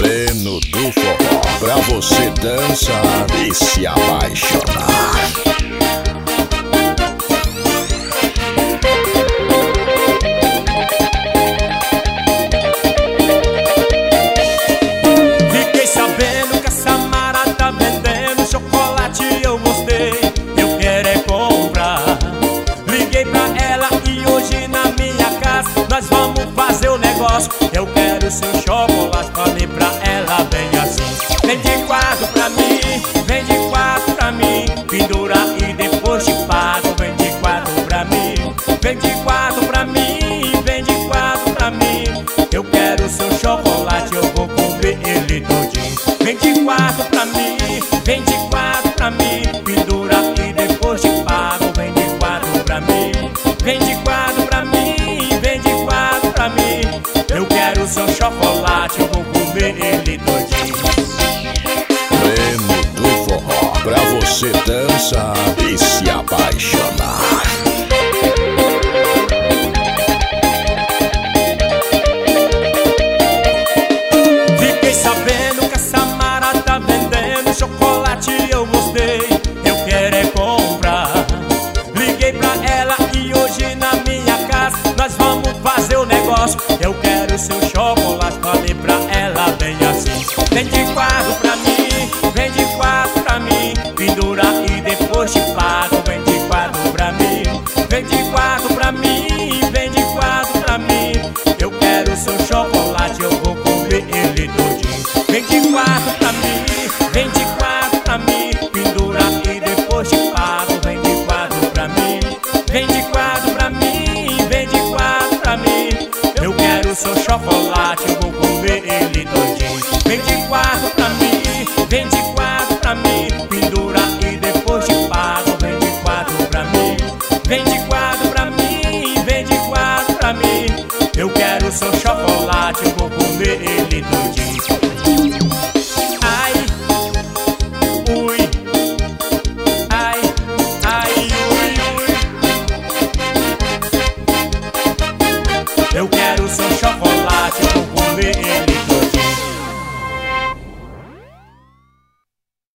Pleno do forró, pra você dançar e se apaixonar. Fiquei sabendo que essa Mara tá vendendo chocolate, eu gostei, eu quero é comprar. Liguei pra ela e hoje na minha casa nós vamos fazer o negócio. Eu quero seu chocolate, falei pra ela bem assim: vende 4 pra mim, vende 4 pra mim, pendura e depois te pago. Vende 4 pra mim, vende 4 pra mim, vende 4 pra mim. Eu quero seu chocolate, eu vou comer ele todinho. Vende 4 pra mim, vende 4 pra mim, pendura e depois te pago. Vende 4 pra mim, vende 4 pra mim, vende 4 pra mim. Eu quero seu chocolate, eu vou comer ele todinho. Pleno do forró, pra você dançar e se apaixonar. Fiquei sabendo que essa Mara tá vendendo chocolate, eu gostei, eu quero é comprar. Liguei pra ela e hoje na minha casa nós vamos fazer o negócio. Eu quero seu chocolate, falei pra ela bem assim: vende 4 pra mim, vende 4 pra mim, pendura e depois te pago. Vende 4 pra mim, vende 4 pra mim, vende 4 pra mim. Eu quero seu chocolate, eu vou comer ele todinho. Vende 4 pra mim, vende 4 pra mim, pendura e depois te pago. Vende 4 pra mim, vende 4 pra mim, vende 4 pra mim. Eu quero seu chocolate, eu vou comer ele todinho. Vende 4 pra mim, vende 4 pra mim, pendura e depois te pago. Vende 4 pra mim, vende 4 pra mim, vende 4 pra mim. Eu quero seu chocolate, eu vou comer ele todinho.